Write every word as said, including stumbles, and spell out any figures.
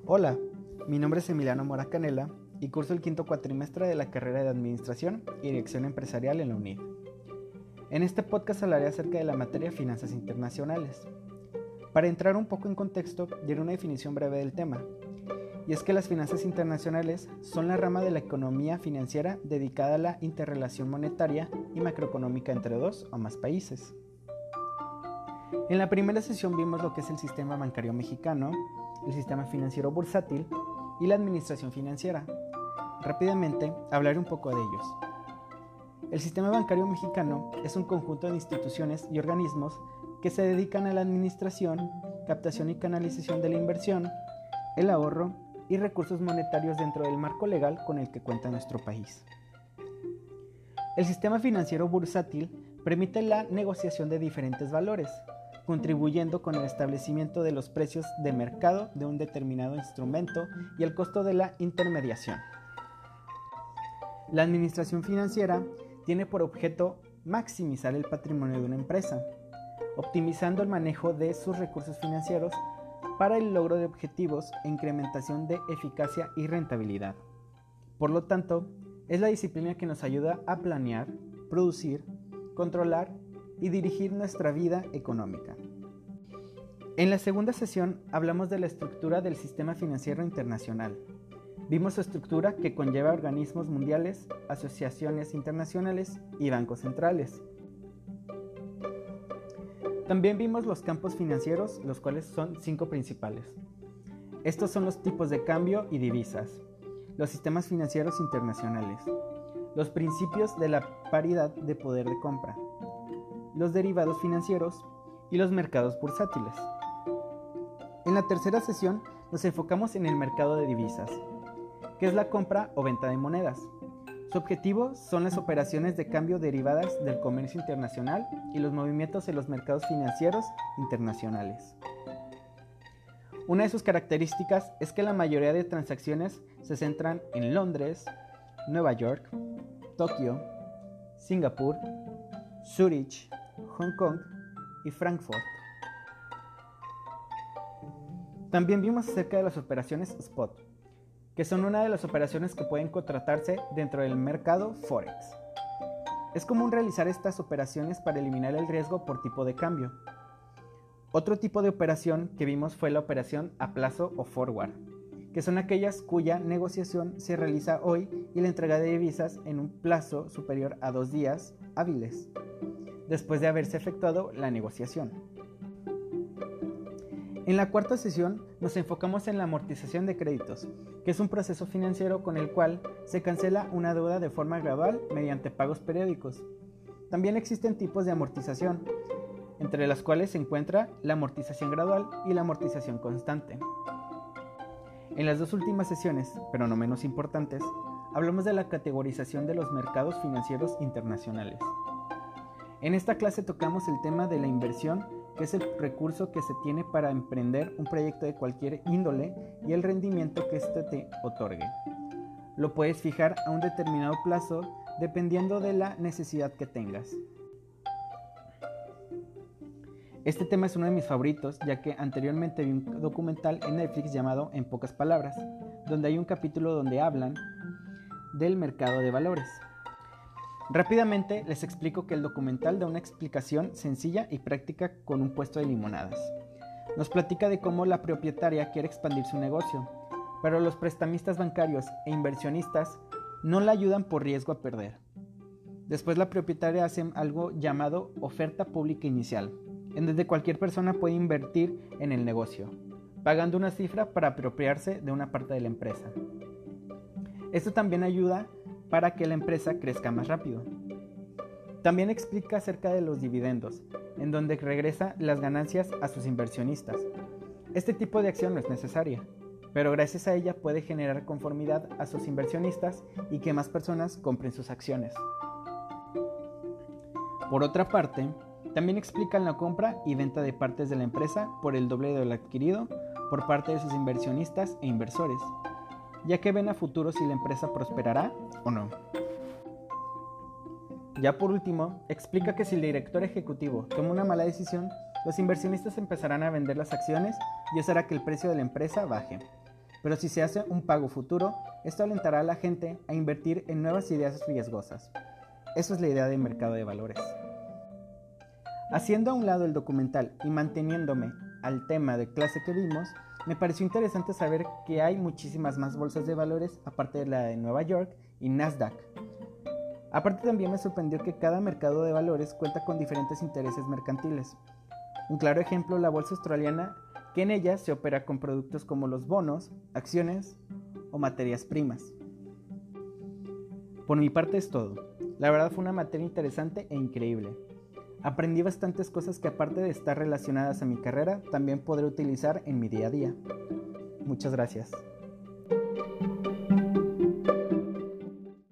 Hola, mi nombre es Emiliano Mora Canela y curso el quinto cuatrimestre de la carrera de Administración y Dirección Empresarial en la UNID. En este podcast hablaré acerca de la materia Finanzas Internacionales. Para entrar un poco en contexto, diré una definición breve del tema, y es que las finanzas internacionales son la rama de la economía financiera dedicada a la interrelación monetaria y macroeconómica entre dos o más países. En la primera sesión vimos lo que es el sistema bancario mexicano, el sistema financiero bursátil y la administración financiera. Rápidamente hablaré un poco de ellos. El sistema bancario mexicano es un conjunto de instituciones y organismos que se dedican a la administración, captación y canalización de la inversión, el ahorro y recursos monetarios dentro del marco legal con el que cuenta nuestro país. El sistema financiero bursátil permite la negociación de diferentes valores, contribuyendo con el establecimiento de los precios de mercado de un determinado instrumento y el costo de la intermediación. La administración financiera tiene por objeto maximizar el patrimonio de una empresa, optimizando el manejo de sus recursos financieros para el logro de objetivos e incrementación de eficacia y rentabilidad. Por lo tanto, es la disciplina que nos ayuda a planear, producir, controlar y dirigir nuestra vida económica. En la segunda sesión hablamos de la estructura del sistema financiero internacional. Vimos su estructura que conlleva organismos mundiales, asociaciones internacionales y bancos centrales. También vimos los campos financieros, los cuales son cinco principales. Estos son los tipos de cambio y divisas, los sistemas financieros internacionales, los principios de la paridad de poder de compra, los derivados financieros y los mercados bursátiles. En la tercera sesión nos enfocamos en el mercado de divisas, que es la compra o venta de monedas. Su objetivo son las operaciones de cambio derivadas del comercio internacional y los movimientos en los mercados financieros internacionales. Una de sus características es que la mayoría de transacciones se centran en Londres, Nueva York, Tokio, Singapur, Zúrich, Hong Kong y Frankfurt. También vimos acerca de las operaciones spot, que son una de las operaciones que pueden contratarse dentro del mercado Forex. Es común realizar estas operaciones para eliminar el riesgo por tipo de cambio. Otro tipo de operación que vimos fue la operación a plazo o forward, que son aquellas cuya negociación se realiza hoy y la entrega de divisas en un plazo superior a dos días hábiles, después de haberse efectuado la negociación. En la cuarta sesión nos enfocamos en la amortización de créditos, que es un proceso financiero con el cual se cancela una deuda de forma gradual mediante pagos periódicos. También existen tipos de amortización, entre las cuales se encuentra la amortización gradual y la amortización constante. En las dos últimas sesiones, pero no menos importantes, hablamos de la categorización de los mercados financieros internacionales. En esta clase tocamos el tema de la inversión, que es el recurso que se tiene para emprender un proyecto de cualquier índole y el rendimiento que éste te otorgue. Lo puedes fijar a un determinado plazo dependiendo de la necesidad que tengas. Este tema es uno de mis favoritos, ya que anteriormente vi un documental en Netflix llamado En pocas palabras, donde hay un capítulo donde hablan del mercado de valores. Rápidamente les explico que el documental da una explicación sencilla y práctica con un puesto de limonadas. Nos platica de cómo la propietaria quiere expandir su negocio, pero los prestamistas bancarios e inversionistas no la ayudan por riesgo a perder. Después la propietaria hace algo llamado oferta pública inicial, en donde cualquier persona puede invertir en el negocio, pagando una cifra para apropiarse de una parte de la empresa. Esto también ayuda para que la empresa crezca más rápido. También explica acerca de los dividendos, en donde regresa las ganancias a sus inversionistas. Este tipo de acción no es necesaria, pero gracias a ella puede generar conformidad a sus inversionistas y que más personas compren sus acciones. Por otra parte, también explican la compra y venta de partes de la empresa por el doble de lo adquirido por parte de sus inversionistas e inversores, ya que ven a futuro si la empresa prosperará o no. Ya por último, explica que si el director ejecutivo toma una mala decisión, los inversionistas empezarán a vender las acciones y eso hará que el precio de la empresa baje. pero si se hace un pago futuro, esto alentará a la gente a invertir en nuevas ideas riesgosas. Eso es la idea de mercado de valores. Haciendo a un lado el documental y manteniéndome al tema de clase que vimos, me pareció interesante saber que hay muchísimas más bolsas de valores aparte de la de Nueva York y Nasdaq. Aparte también me sorprendió que cada mercado de valores cuenta con diferentes intereses mercantiles. Un claro ejemplo, la bolsa australiana, que en ella se opera con productos como los bonos, acciones o materias primas. Por mi parte es todo. La verdad fue una materia interesante e increíble. Aprendí bastantes cosas que aparte de estar relacionadas a mi carrera, también podré utilizar en mi día a día. Muchas gracias.